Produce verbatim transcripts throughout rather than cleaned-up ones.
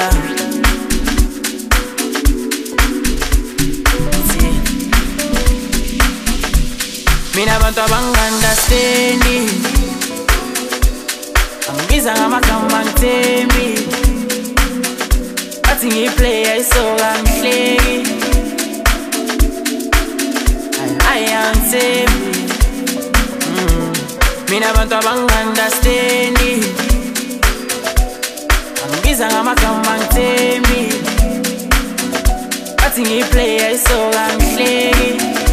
Mina abantu abangandastendi angibiza ngamagama ngithembi bathi ngiyiplaya isoka ngihleki ayi angithembi. Mina abantu abangandastendi angibiza ngamagama ngithembi bathi ngiyiplaya isoka ngihleki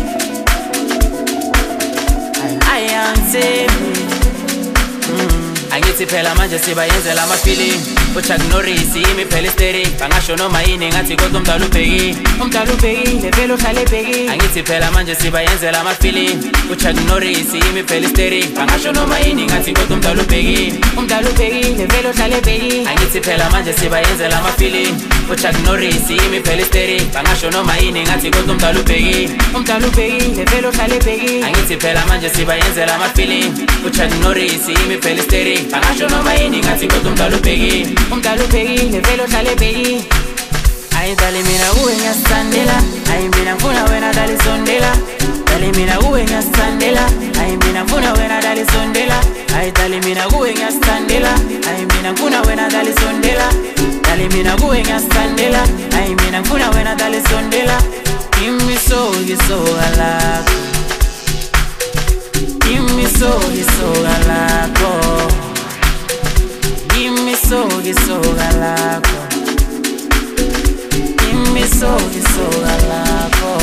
I am saved. Angithi phela manje sibayenzela ama-feeling uChuck Norris imi phela isteri bangasho noma yini ngathi kodwa umdala ubheki umdala ubhekile vele uhlale ebheki. Angithi phela manje sibayenzela ama-feeling uChuck Norris imi phela isteri bangasho noma yini ngathi kodwa umdala ubheki umdala ubhekile vele uhlale ebheki. Angithi phela manje sibayenzela ama-feeling uChuck Norris imi phela isteri bangasho noma yini ngathi kodwa umdala ubheki umdala ubhekile vele uhlale ebheki. Angithi phela manje sibayenzela ama-feeling uChuck Norris imi phela isteri bangasho noma yini ngathi kodwa umdala ubheki umdala ubhekile vele uhlale ebheki. Ayi dali mina kuwe ngiyasithandela ayi mina ngifuna wena dali sondela dali mina kuwe ngiyasithandela ayi mina ngifuna wena dali sondela ayi dali mina kuwe ngiyasithandela ayi mina ngifuna wena dali sondela dali mina kuwe ngiyasithandela ayi mina ngifuna wena dali sondela. Give me so isoka lakho give me so isoka lakho give me so isoka lakho give me so isoka lakho.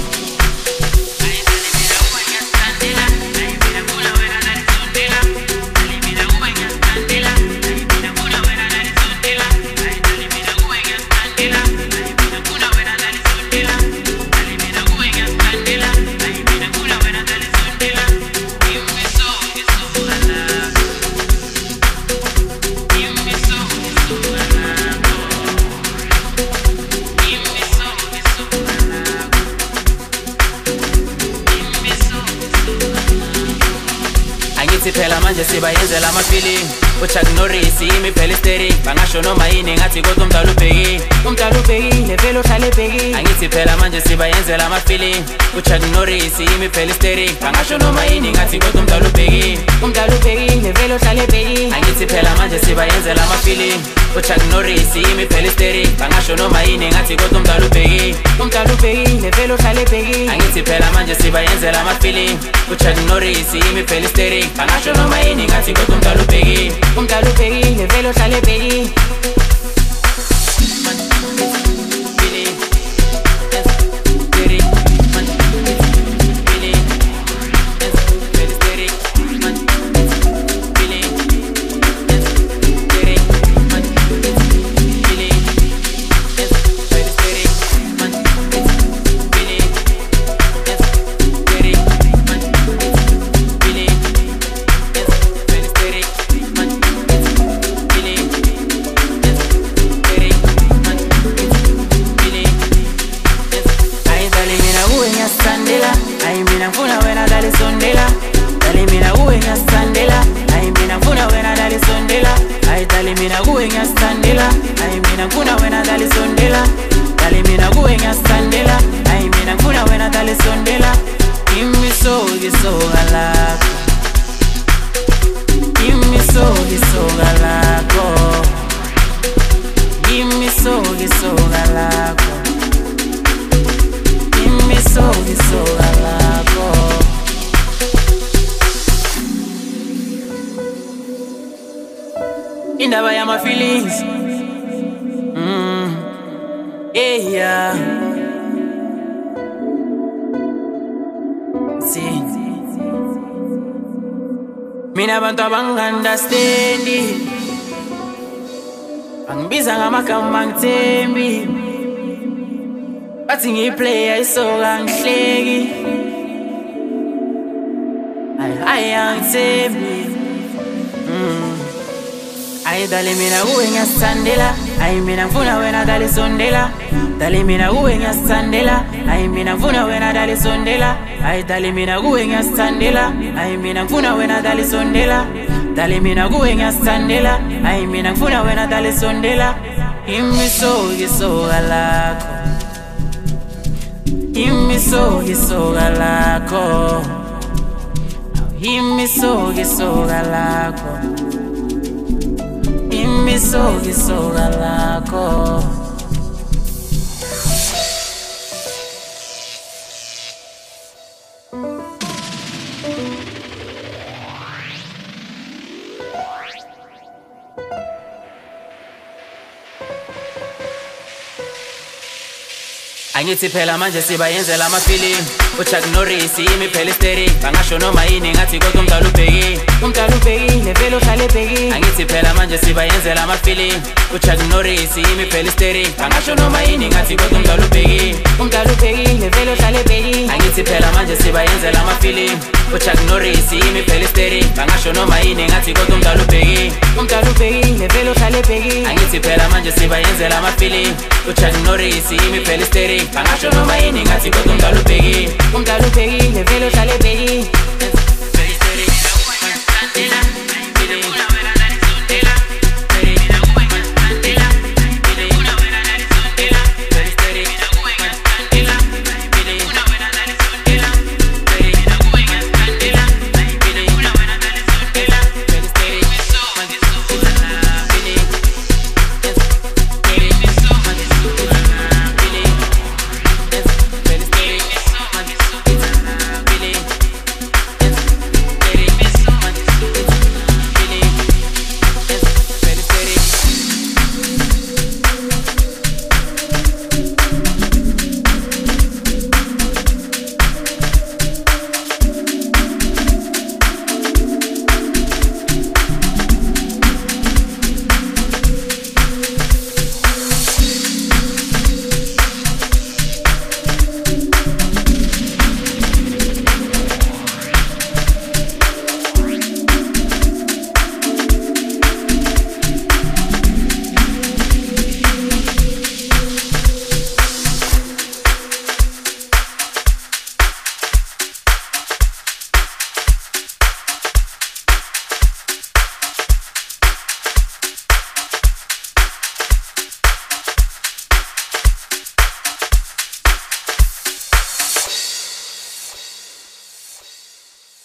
Phela manje sibayenzela ama-feeling uChuck Norris imi phela isteri bangasho noma yini ngathi kodwa umdala ubheki umdala ubhekile vele uhlale ebheki. Angithi phela manje sibayenzela ama-feeling uChuck Norris imi phela isteri bangasho noma yini ngathi kodwa umdala ubheki umdala ubhekile vele uhlale ebheki. Angithi phela manje sibayenzela ama-feeling uChuck Norris imi phela isteri bangasho noma yini ngathi kodwa umdala ubheki umdala ubhekile vele uhlale ebheki. Angithi phela manje sibayenzela ama-feeling uChuck Norris imi phela isteri bangasho noma yini ngathi kodwa umdala ubheki umdala ubhekile vele uhlale ebheki. Ayi mina ngifuna wena dali sondela dali mina kuwe ngiyasithandela ayi mina ngifuna wena dali sondela ayi dali mina kuwe ngiyasithandela ayi mina ngifuna wena dali sondela dali mina kuwe ngiyasithandela ayi mina ngifuna wena dali sondela. Give me so isoka lakho give me so isoka lakho give me so isoka lakho give me so isoka lakho. Indaba yama-feelings mm. yeah, yeah. See. Mina abantu abangandastendi angibiza ngamagama ngithembi bathi ngiyiplaya isoka ngihleki ayi angithembi. Ayi dali mina kuwe ngiyasithandela ayi mina ngifuna wena dali sondela dali mina kuwe ngiyasithandela ayi mina ngifuna wena dali sondela ayi dali mina kuwe ngiyasithandela ayi mina ngifuna wena dali sondela dali mina kuwe ngiyasithandela ayi mina ngifuna wena dali sondela. Imisoka isoka lakho, imisoka isoka lakho, imisoka isoka lakho, imisoka isoka lakho. Angithi phela manje sibayenzela amafilimu uChuck Norris imiphela isteri bangasho noma yini ngathi kodwa umdala ubheki umdala ubhekile vele uhlale ebheki. Angithi phela manje sibayenzela amafilimu uChuck Norris imiphela isteri bangasho noma yini ngathi kodwa umdala ubheki umdala ubhekile vele uhlale ebheki. Angithi phela manje sibayenzela amafilimu uChuck Norris imiphela isteri bangasho noma yini ngathi kodwa umdala ubheki umdala ubhekile vele uhlale ebheki. Angithi phela manje sibayenzela amafilimu uChuck Norris imiphela isteri bangasho noma yini ngathi kodwa umdala ubheki umdala ubhekile vele uhlale ebheki.